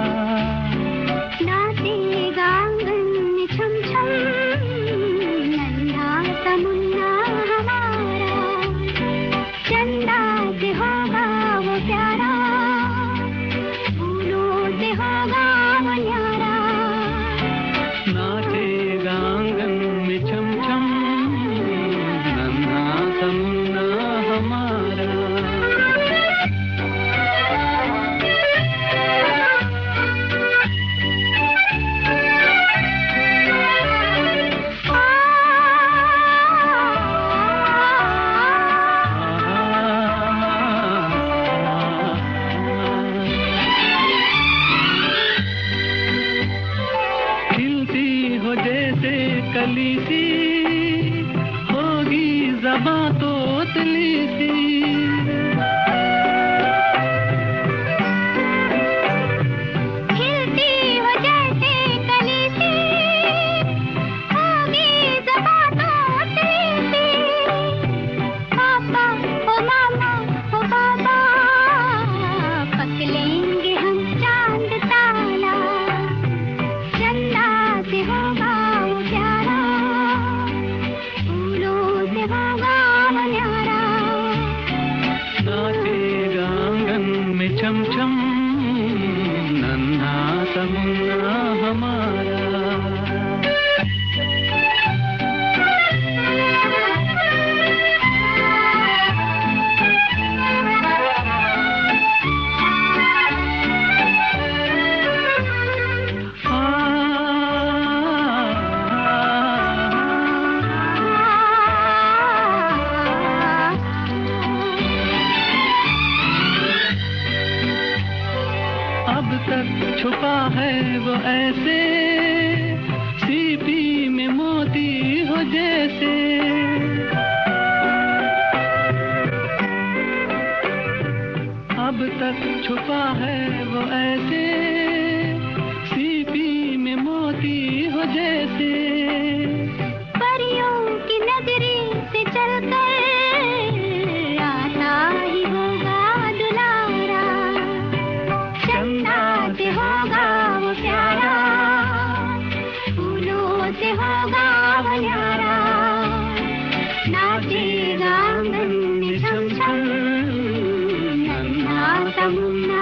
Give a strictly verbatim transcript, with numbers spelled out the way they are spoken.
नाचेगा आंगन में छम छम नन्हा सा मुन्ना हमारा, चंदा से होगा वो प्यारा, फूलों से होगा वो न्यारा। नाचेगा आंगन में छम छम नन्हा सा मुन्ना हमारा। कली सी होगी ज़बां तो तली सी, खिलती हो जैसे कली सी होगी ज़बां तो तली सी। पापा ओ मामा ओ बाबा पकड़ेंगे हम चांद ताला, चंदा से होगा वो प्यारा, फूलों से होगा वो न्यारा। नाचेगा आंगन में छम छम नन्हा सा मुन्ना हमारा। अब तक छुपा है वो ऐसे सीपी में मोती हो जैसे, अब तक छुपा है वो ऐसे सीपी में मोती हो जैसे। परियों की नगरी से चलकर आता ही होगा दुलारा, चंदा से होगा वो प्यारा, फूलों से होगा वो न्यारा। नाचेगा आंगन में छम छम नन्हा सा मुन्ना